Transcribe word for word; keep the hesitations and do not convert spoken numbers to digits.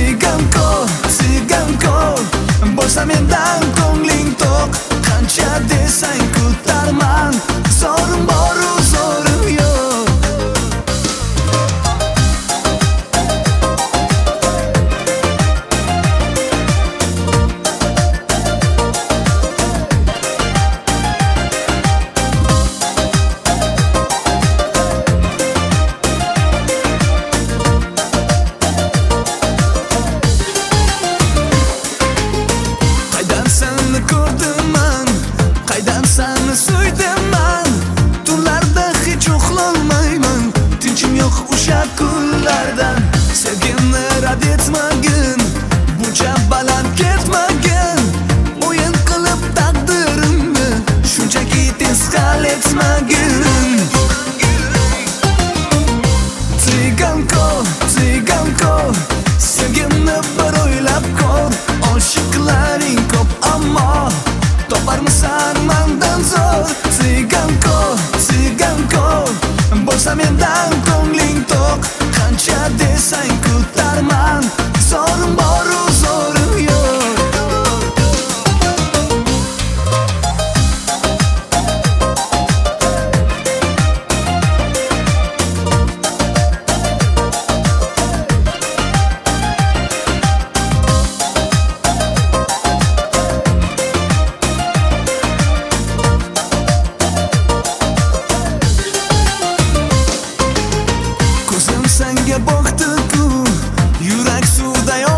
Tsiganko, tsiganko, bo'lsa mendan ko'ngling to'q. Qancha desang ko'tarman, zorim bor-u zorim yo'q. Seni suydiman, tunlarda hech uxlolmayman. Tinchim yo'q o'sha kunlardan. Sevgimni rad etmagin, buncha baland ketmagin. O'yin qilib taqdirimni shunchaki tez hal etmagin. Tsiganko, tsiganko, sevgimni bir o'ylab ko'r. Oshiqlaring ko'p ammo toparmisan mendan zo'r. Tsiganko, tsiganko, bo'lsa mendan ko'ngling to'q. Qancha desang ko'tarman, zorim bor-u zorim yo'q. Ko'zim senga boqdi-ku, yurak suvday